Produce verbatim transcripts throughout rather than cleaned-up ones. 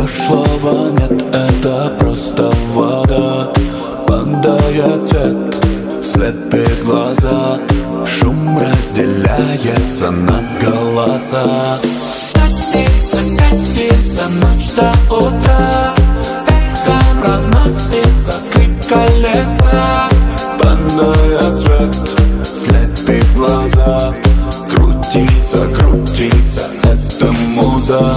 Прошлого нет, это просто вода. Падает цвет, слепит глаза. Шум разделяется на голоса. Катится, катится ночь до утра. Эхом разносится скрип колеса. Падает цвет, слепит глаза. Крутится, крутится, это муза.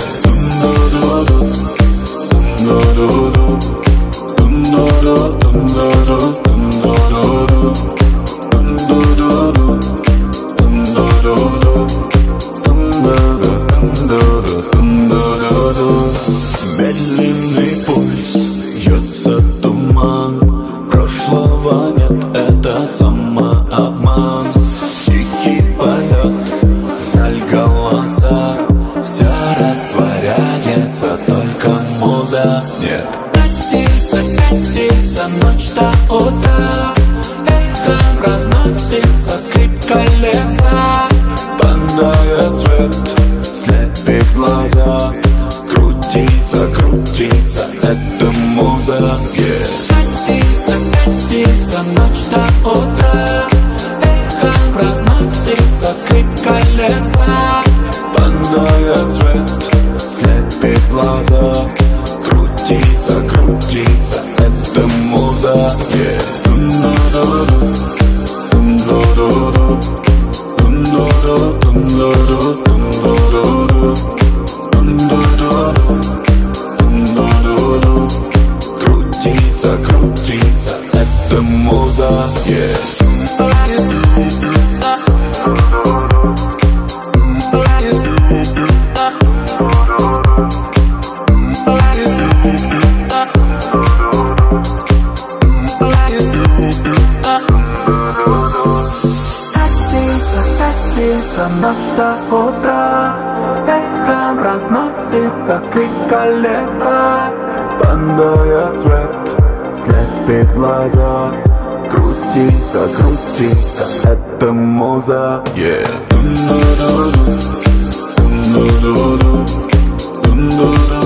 Медленный пульс, льется туман. Прошлого нет, это самообман. Тихий полет, вдаль голоса. Все растворяется, только муза нет. Катится, катится ночь до утра. Эхом разносится скрип колеса. Падает цвет, слепит глаза. Крутится, крутится, это муза, yeah. Катится, катится ночь до утра. Эхом разносится скрип колеса. Падает цвет, слепит глаза. Крутится, крутится, это муза, yeah. Крутится, крутится, это муза, yeah. Катится ночь до утра. Эхом разносится скрип колеса. Падает цвет, слепит глаза. Крутится, крутится, это муза, yeah.